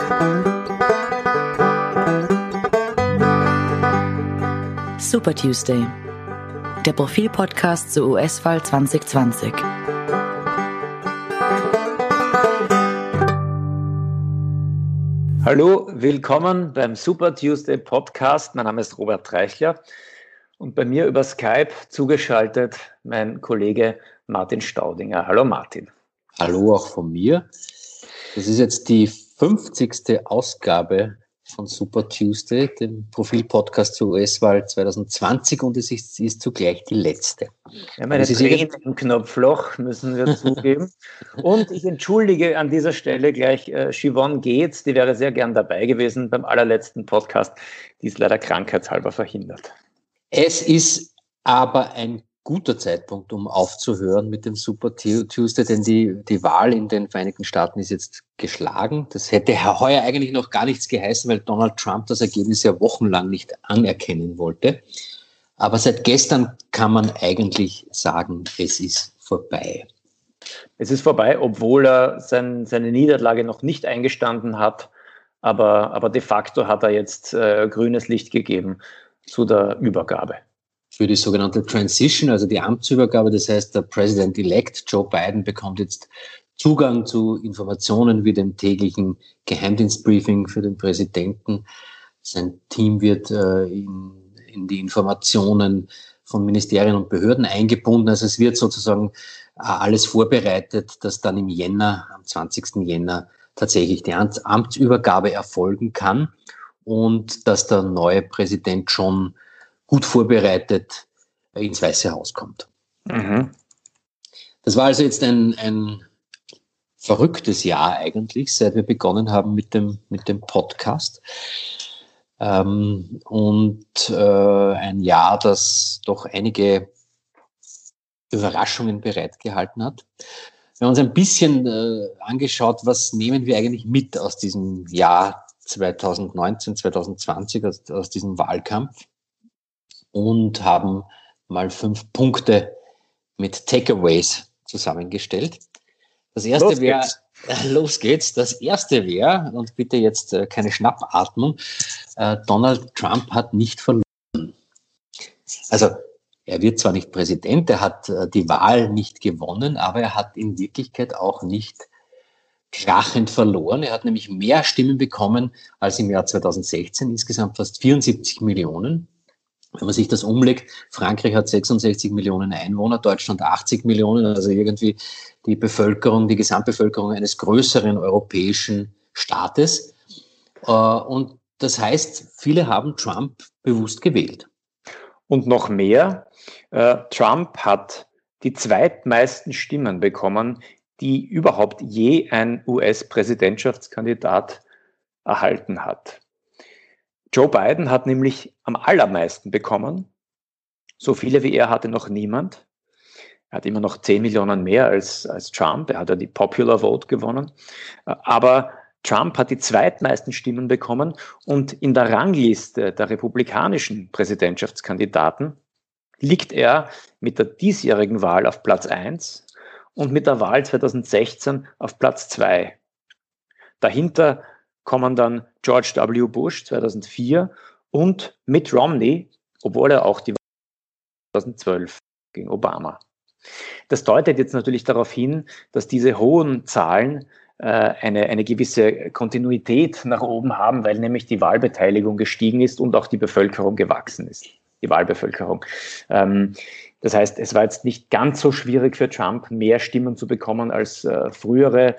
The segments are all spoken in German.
Super Tuesday, der Profil-Podcast zur US-Wahl 2020. Hallo, willkommen beim Super Tuesday Podcast. Mein Name ist Robert Treichler und bei mir über Skype zugeschaltet mein Kollege Martin Staudinger. Hallo Martin. Hallo auch von mir. Das ist jetzt die 50. Ausgabe von Super Tuesday, dem Profil-Podcast zur US-Wahl 2020, und es ist zugleich die letzte. Wir haben eine Träne im Knopfloch, müssen wir zugeben. Und ich entschuldige an dieser Stelle gleich Siobhan Geetz, die wäre sehr gern dabei gewesen beim allerletzten Podcast, die ist leider krankheitshalber verhindert. Es ist aber ein guter Zeitpunkt, um aufzuhören mit dem Super Tuesday, denn die Wahl in den Vereinigten Staaten ist jetzt geschlagen. Das hätte heuer eigentlich noch gar nichts geheißen, weil Donald Trump das Ergebnis ja wochenlang nicht anerkennen wollte. Aber seit gestern kann man eigentlich sagen, es ist vorbei. Es ist vorbei, obwohl er seine Niederlage noch nicht eingestanden hat, aber de facto hat er jetzt grünes Licht gegeben zu der Übergabe. Für die sogenannte Transition, also die Amtsübergabe. Das heißt, der President-elect Joe Biden bekommt jetzt Zugang zu Informationen wie dem täglichen Geheimdienstbriefing für den Präsidenten. Sein Team wird in die Informationen von Ministerien und Behörden eingebunden. Also es wird sozusagen alles vorbereitet, dass dann im Jänner, am 20. Jänner, tatsächlich die Amtsübergabe erfolgen kann und dass der neue Präsident schon gut vorbereitet ins Weiße Haus kommt. Mhm. Das war also jetzt ein verrücktes Jahr eigentlich, seit wir begonnen haben mit dem Podcast. Ein Jahr, das doch einige Überraschungen bereitgehalten hat. Wir haben uns ein bisschen angeschaut, was nehmen wir eigentlich mit aus diesem Jahr 2019, 2020, aus diesem Wahlkampf. Und haben mal 5 Punkte mit Takeaways zusammengestellt. Das erste wäre, los geht's. Das erste wäre, und bitte jetzt keine Schnappatmung, Donald Trump hat nicht verloren. Also, er wird zwar nicht Präsident, er hat die Wahl nicht gewonnen, aber er hat in Wirklichkeit auch nicht krachend verloren. Er hat nämlich mehr Stimmen bekommen als im Jahr 2016, insgesamt fast 74 Millionen. Wenn man sich das umlegt, Frankreich hat 66 Millionen Einwohner, Deutschland 80 Millionen, also irgendwie die Gesamtbevölkerung eines größeren europäischen Staates. Und das heißt, viele haben Trump bewusst gewählt. Und noch mehr, Trump hat die zweitmeisten Stimmen bekommen, die überhaupt je ein US-Präsidentschaftskandidat erhalten hat. Joe Biden hat nämlich am allermeisten bekommen. So viele wie er hatte noch niemand. Er hat immer noch 10 Millionen mehr als Trump. Er hat ja die Popular Vote gewonnen. Aber Trump hat die zweitmeisten Stimmen bekommen. Und in der Rangliste der republikanischen Präsidentschaftskandidaten liegt er mit der diesjährigen Wahl auf Platz 1 und mit der Wahl 2016 auf Platz 2. Dahinter kommen dann George W. Bush 2004 und Mitt Romney, obwohl er auch die Wahl 2012 gegen Obama. Das deutet jetzt natürlich darauf hin, dass diese hohen Zahlen eine gewisse Kontinuität nach oben haben, weil nämlich die Wahlbeteiligung gestiegen ist und auch die Bevölkerung gewachsen ist, die Wahlbevölkerung. Das heißt, es war jetzt nicht ganz so schwierig für Trump, mehr Stimmen zu bekommen als frühere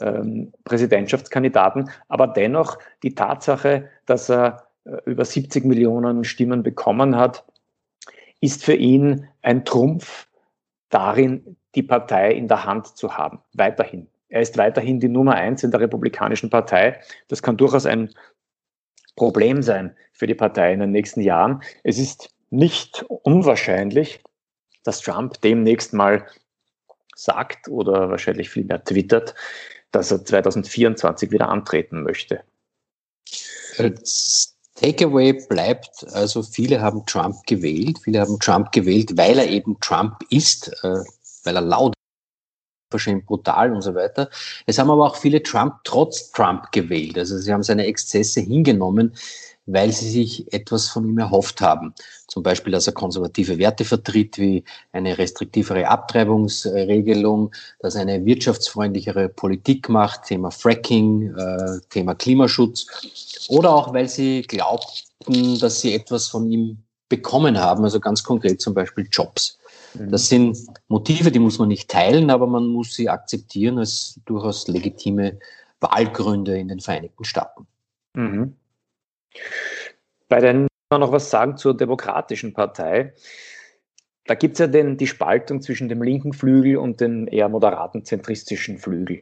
Präsidentschaftskandidaten, aber dennoch die Tatsache, dass er über 70 Millionen Stimmen bekommen hat, ist für ihn ein Trumpf darin, die Partei in der Hand zu haben, weiterhin. Er ist weiterhin die Nummer 1 in der Republikanischen Partei. Das kann durchaus ein Problem sein für die Partei in den nächsten Jahren. Es ist nicht unwahrscheinlich, dass Trump demnächst mal sagt oder wahrscheinlich vielmehr twittert, dass er 2024 wieder antreten möchte. Das Takeaway bleibt, also viele haben Trump gewählt, weil er eben Trump ist, weil er laut unverschämt brutal und so weiter. Es haben aber auch viele Trump trotz Trump gewählt. Also sie haben seine Exzesse hingenommen, weil sie sich etwas von ihm erhofft haben. Zum Beispiel, dass er konservative Werte vertritt, wie eine restriktivere Abtreibungsregelung, dass er eine wirtschaftsfreundlichere Politik macht, Thema Fracking, Thema Klimaschutz, oder auch, weil sie glaubten, dass sie etwas von ihm bekommen haben, also ganz konkret zum Beispiel Jobs. Das sind Motive, die muss man nicht teilen, aber man muss sie akzeptieren als durchaus legitime Wahlgründe in den Vereinigten Staaten. Mhm. Bei den noch was sagen zur Demokratischen Partei. Da gibt es ja die Spaltung zwischen dem linken Flügel und dem eher moderaten zentristischen Flügel.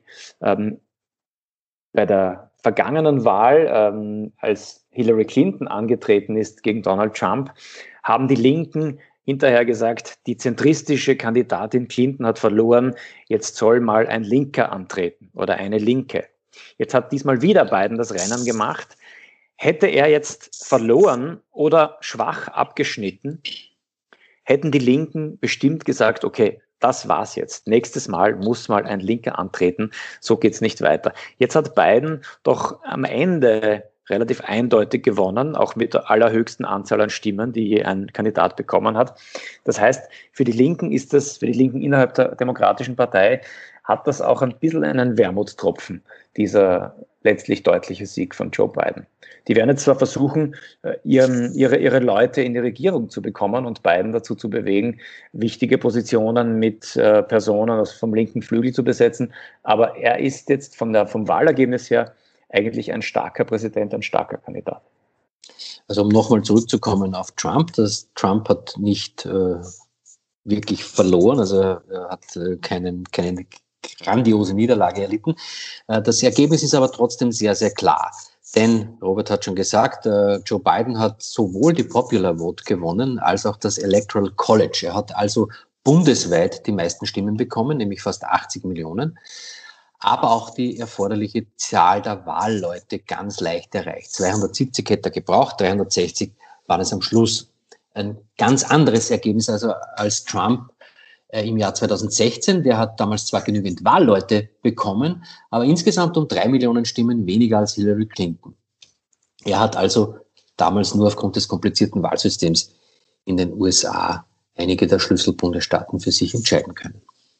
Bei der vergangenen Wahl, als Hillary Clinton angetreten ist gegen Donald Trump, haben die Linken hinterher gesagt, die zentristische Kandidatin Clinton hat verloren, jetzt soll mal ein Linker antreten oder eine Linke. Jetzt hat diesmal wieder Biden das Rennen gemacht. Hätte er jetzt verloren oder schwach abgeschnitten, hätten die Linken bestimmt gesagt, okay, das war's jetzt. Nächstes Mal muss mal ein Linker antreten, so geht's nicht weiter. Jetzt hat Biden doch am Ende relativ eindeutig gewonnen, auch mit der allerhöchsten Anzahl an Stimmen, die je ein Kandidat bekommen hat. Das heißt, für die Linken innerhalb der Demokratischen Partei hat das auch ein bisschen einen Wermutstropfen, dieser letztlich deutliche Sieg von Joe Biden. Die werden jetzt zwar versuchen, ihre Leute in die Regierung zu bekommen und Biden dazu zu bewegen, wichtige Positionen mit Personen vom linken Flügel zu besetzen, aber er ist jetzt vom Wahlergebnis her eigentlich ein starker Präsident, ein starker Kandidat. Also um nochmal zurückzukommen auf Trump, Trump hat nicht wirklich verloren, also er hat keine grandiose Niederlage erlitten. Das Ergebnis ist aber trotzdem sehr, sehr klar. Denn, Robert hat schon gesagt, Joe Biden hat sowohl die Popular Vote gewonnen, als auch das Electoral College. Er hat also bundesweit die meisten Stimmen bekommen, nämlich fast 80 Millionen. Aber auch die erforderliche Zahl der Wahlleute ganz leicht erreicht. 270 hätte er gebraucht, 360 waren es am Schluss. Ein ganz anderes Ergebnis also als Trump im Jahr 2016. Der hat damals zwar genügend Wahlleute bekommen, aber insgesamt um 3 Millionen Stimmen weniger als Hillary Clinton. Er hat also damals nur aufgrund des komplizierten Wahlsystems in den USA einige der Schlüsselbundesstaaten für sich entscheiden können.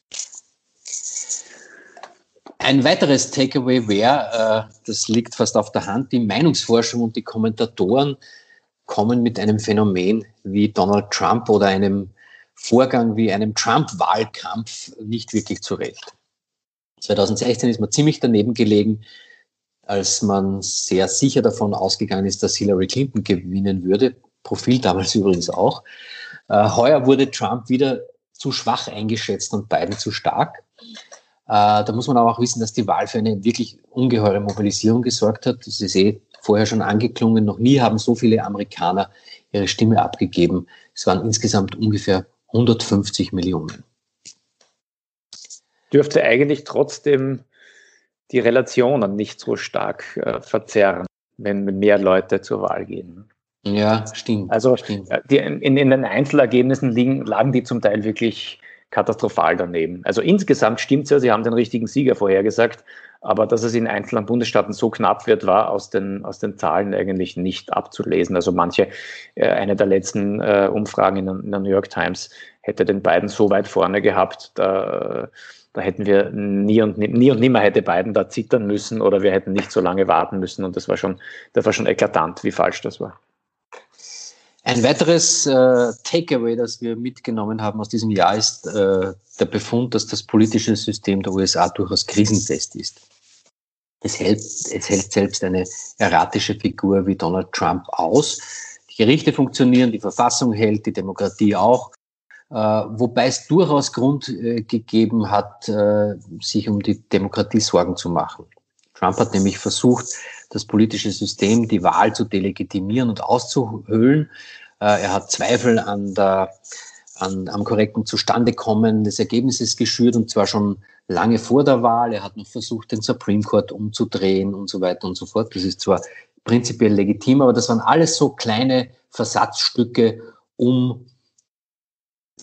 Ein weiteres Takeaway wäre, das liegt fast auf der Hand, die Meinungsforschung und die Kommentatoren kommen mit einem Phänomen wie Donald Trump oder einem Vorgang wie einem Trump-Wahlkampf nicht wirklich zurecht. 2016 ist man ziemlich daneben gelegen, als man sehr sicher davon ausgegangen ist, dass Hillary Clinton gewinnen würde. Profil damals übrigens auch. Heuer wurde Trump wieder zu schwach eingeschätzt und Biden zu stark. Da muss man aber auch wissen, dass die Wahl für eine wirklich ungeheure Mobilisierung gesorgt hat. Das ist vorher schon angeklungen. Noch nie haben so viele Amerikaner ihre Stimme abgegeben. Es waren insgesamt ungefähr 150 Millionen. Dürfte eigentlich trotzdem die Relationen nicht so stark verzerren, wenn mehr Leute zur Wahl gehen. Ja, stimmt. Also stimmt. In den Einzelergebnissen lagen die zum Teil wirklich katastrophal daneben. Also insgesamt stimmt es ja, Sie haben den richtigen Sieger vorhergesagt, aber dass es in einzelnen Bundesstaaten so knapp wird, war aus den Zahlen eigentlich nicht abzulesen. Also eine der letzten Umfragen in der New York Times hätte den Biden so weit vorne gehabt, da hätten wir nie und nimmer hätte Biden da zittern müssen oder wir hätten nicht so lange warten müssen und das war schon eklatant, wie falsch das war. Ein weiteres Takeaway, das wir mitgenommen haben aus diesem Jahr, ist der Befund, dass das politische System der USA durchaus krisenfest ist. Es hält selbst eine erratische Figur wie Donald Trump aus. Die Gerichte funktionieren, die Verfassung hält, die Demokratie auch, wobei es durchaus Grund gegeben hat, sich um die Demokratie Sorgen zu machen. Trump hat nämlich versucht, das politische System, die Wahl zu delegitimieren und auszuhöhlen. Er hat Zweifel am korrekten Zustandekommen des Ergebnisses geschürt und zwar schon lange vor der Wahl. Er hat noch versucht, den Supreme Court umzudrehen und so weiter und so fort. Das ist zwar prinzipiell legitim, aber das waren alles so kleine Versatzstücke, um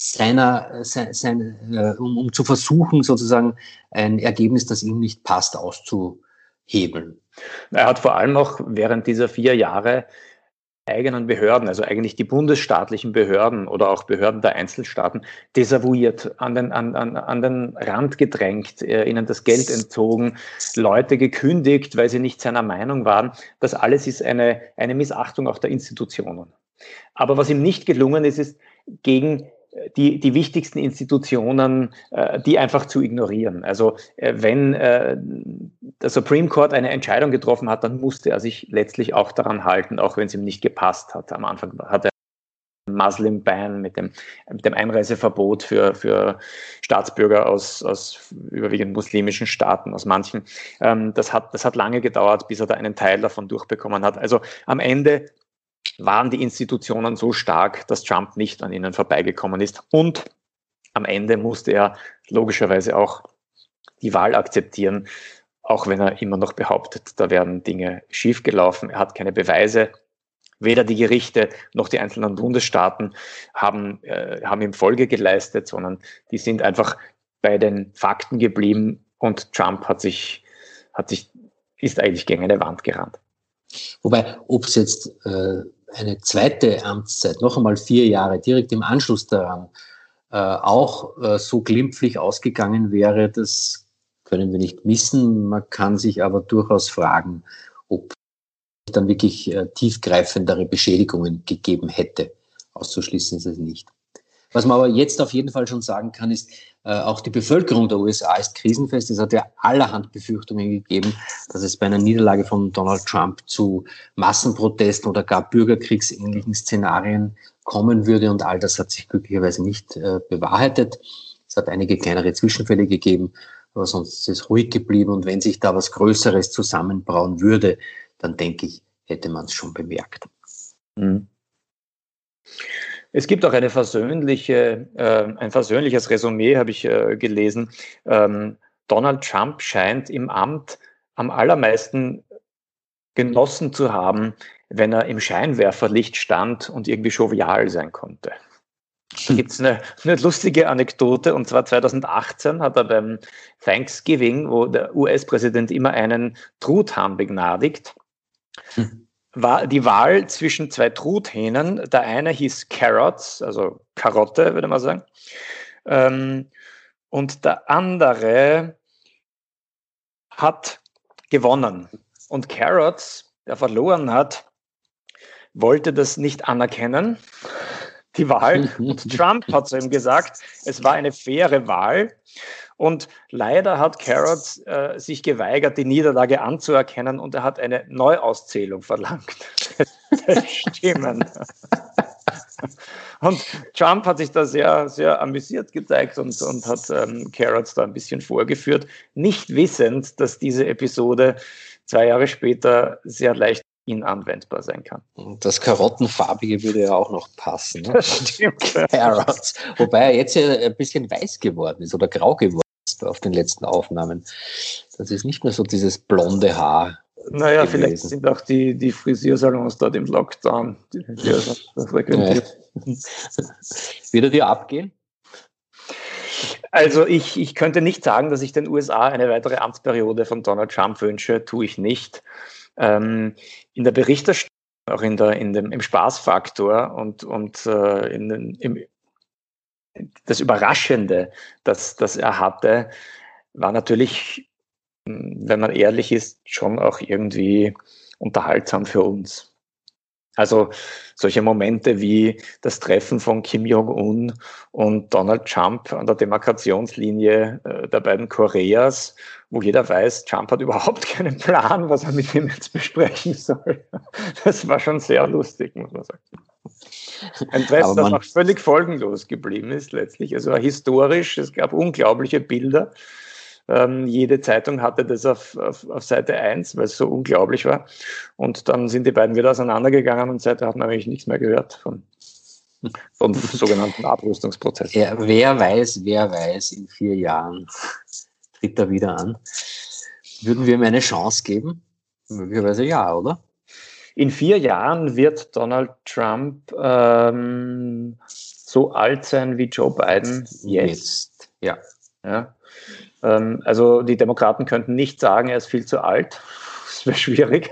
um zu versuchen, sozusagen ein Ergebnis, das ihm nicht passt, auszuhebeln. Er hat vor allem auch während dieser 4 Jahre eigenen Behörden, also eigentlich die bundesstaatlichen Behörden oder auch Behörden der Einzelstaaten, desavouiert, an den Rand gedrängt, ihnen das Geld entzogen, Leute gekündigt, weil sie nicht seiner Meinung waren. Das alles ist eine Missachtung auch der Institutionen. Aber was ihm nicht gelungen ist, ist gegen die wichtigsten Institutionen, die einfach zu ignorieren. Also wenn der Supreme Court eine Entscheidung getroffen hat, dann musste er sich letztlich auch daran halten, auch wenn es ihm nicht gepasst hat. Am Anfang hat er Muslim Ban mit dem Einreiseverbot für Staatsbürger aus überwiegend muslimischen Staaten, aus manchen. Das hat lange gedauert, bis er da einen Teil davon durchbekommen hat. Also am Ende waren die Institutionen so stark, dass Trump nicht an ihnen vorbeigekommen ist. Und am Ende musste er logischerweise auch die Wahl akzeptieren, auch wenn er immer noch behauptet, da werden Dinge schiefgelaufen. Er hat keine Beweise. Weder die Gerichte noch die einzelnen Bundesstaaten haben ihm Folge geleistet, sondern die sind einfach bei den Fakten geblieben und Trump ist eigentlich gegen eine Wand gerannt. Wobei, ob es jetzt eine zweite Amtszeit, noch einmal 4 Jahre, direkt im Anschluss daran, auch so glimpflich ausgegangen wäre, das können wir nicht wissen. Man kann sich aber durchaus fragen, ob es dann wirklich tiefgreifendere Beschädigungen gegeben hätte. Auszuschließen ist es nicht. Was man aber jetzt auf jeden Fall schon sagen kann, ist, auch die Bevölkerung der USA ist krisenfest. Es hat ja allerhand Befürchtungen gegeben, dass es bei einer Niederlage von Donald Trump zu Massenprotesten oder gar bürgerkriegsähnlichen Szenarien kommen würde. Und all das hat sich glücklicherweise nicht bewahrheitet. Es hat einige kleinere Zwischenfälle gegeben, aber sonst ist es ruhig geblieben. Und wenn sich da was Größeres zusammenbrauen würde, dann denke ich, hätte man es schon bemerkt. Mhm. Es gibt auch ein versöhnliches Resümee, habe ich gelesen. Donald Trump scheint im Amt am allermeisten genossen zu haben, wenn er im Scheinwerferlicht stand und irgendwie jovial sein konnte. Da gibt es eine lustige Anekdote, und zwar 2018 hat er beim Thanksgiving, wo der US-Präsident immer einen Truthahn begnadigt, war die Wahl zwischen 2 Truthähnen. Der eine hieß Carrots, also Karotte, würde man sagen. Und der andere hat gewonnen. Und Carrots, der verloren hat, wollte das nicht anerkennen, die Wahl. Und Trump hat zu ihm gesagt, es war eine faire Wahl. Und leider hat Carrots sich geweigert, die Niederlage anzuerkennen, und er hat eine Neuauszählung verlangt. Stimmen. Und Trump hat sich da sehr, sehr amüsiert gezeigt und hat Carrots da ein bisschen vorgeführt, nicht wissend, dass diese Episode 2 Jahre später sehr leicht anwendbar sein kann. Und das Karottenfarbige würde ja auch noch passen. Ne? Das stimmt. Carrots. Wobei er jetzt ja ein bisschen weiß geworden ist oder grau geworden ist auf den letzten Aufnahmen. Das ist nicht mehr so dieses blonde Haar. Naja, gewesen. Vielleicht sind auch die Frisiersalons dort im Lockdown. Frequentiert. Wird er dir abgehen? Also ich könnte nicht sagen, dass ich den USA eine weitere Amtsperiode von Donald Trump wünsche, tue ich nicht. In der Berichterstattung, auch im Spaßfaktor und das Überraschende, das er hatte, war natürlich, wenn man ehrlich ist, schon auch irgendwie unterhaltsam für uns. Also solche Momente wie das Treffen von Kim Jong-un und Donald Trump an der Demarkationslinie der beiden Koreas, wo jeder weiß, Trump hat überhaupt keinen Plan, was er mit ihm jetzt besprechen soll. Das war schon sehr lustig, muss man sagen. Ein Treffen, das noch völlig folgenlos geblieben ist letztlich. Also historisch, es gab unglaubliche Bilder. Jede Zeitung hatte das auf Seite 1, weil es so unglaublich war. Und dann sind die beiden wieder auseinandergegangen und seitdem hat man eigentlich nichts mehr gehört von sogenannten Abrüstungsprozessen. Ja, wer weiß, in 4 Jahren tritt er wieder an. Würden wir ihm eine Chance geben? Möglicherweise ja, oder? In 4 Jahren wird Donald Trump so alt sein wie Joe Biden jetzt. Ja. Also die Demokraten könnten nicht sagen, er ist viel zu alt. Das wäre schwierig.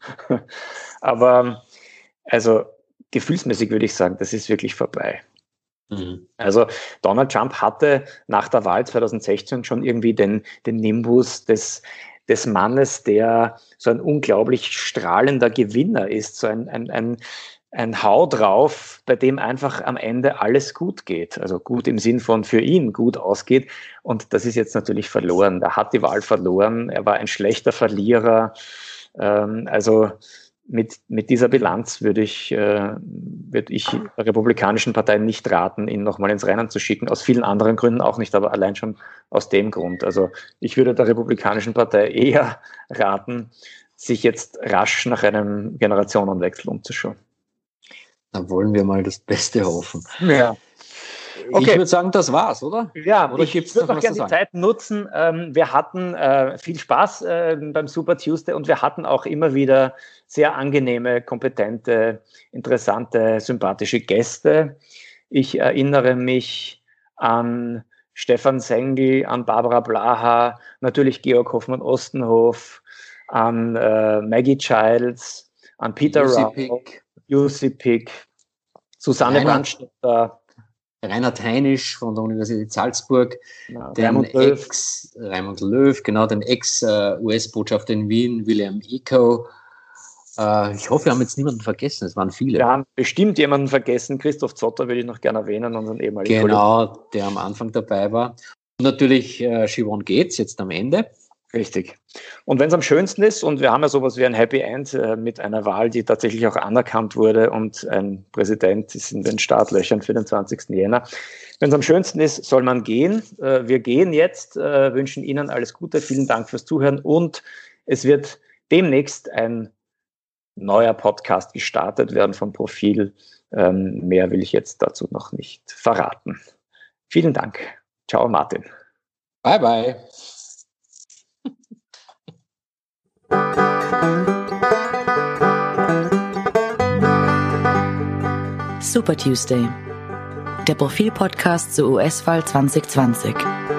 Aber also gefühlsmäßig würde ich sagen, das ist wirklich vorbei. Also Donald Trump hatte nach der Wahl 2016 schon irgendwie den Nimbus des Mannes, der so ein unglaublich strahlender Gewinner ist, so ein Hau drauf, bei dem einfach am Ende alles gut geht. Also gut im Sinn von für ihn gut ausgeht. Und das ist jetzt natürlich verloren. Er hat die Wahl verloren. Er war ein schlechter Verlierer. Also mit dieser Bilanz würde ich der Republikanischen Partei nicht raten, ihn nochmal ins Rennen zu schicken. Aus vielen anderen Gründen auch nicht, aber allein schon aus dem Grund. Also ich würde der Republikanischen Partei eher raten, sich jetzt rasch nach einem Generationenwechsel umzuschauen. Da wollen wir mal das Beste hoffen. Ja. Okay. Ich würde sagen, das war's, oder? Ja, oder ich würde noch gerne die Zeit nutzen. Wir hatten viel Spaß beim Super Tuesday und wir hatten auch immer wieder sehr angenehme, kompetente, interessante, sympathische Gäste. Ich erinnere mich an Stefan Sengl, an Barbara Blaha, natürlich Georg Hoffmann-Ostenhof, an Maggie Childs, an Peter Rao, Jussi Pick, Susanne Brandstätter, Reinhard Heinisch von der Universität Salzburg, Raimund Löw, genau, den Ex-US-Botschafter in Wien, William Eko. Ich hoffe, wir haben jetzt niemanden vergessen, es waren viele. Wir haben bestimmt jemanden vergessen, Christoph Zotter würde ich noch gerne erwähnen, unseren ehemaligen Kollegen. Genau, der am Anfang dabei war. Und natürlich Siobhan Gates jetzt am Ende. Richtig. Und wenn es am schönsten ist, und wir haben ja sowas wie ein Happy End mit einer Wahl, die tatsächlich auch anerkannt wurde und ein Präsident ist in den Startlöchern für den 20. Jänner. Wenn es am schönsten ist, soll man gehen. Wir gehen jetzt, wünschen Ihnen alles Gute, vielen Dank fürs Zuhören und es wird demnächst ein neuer Podcast gestartet werden vom Profil. Mehr will ich jetzt dazu noch nicht verraten. Vielen Dank. Ciao, Martin. Bye, bye. Super Tuesday, der Profil-Podcast zur US-Wahl 2020.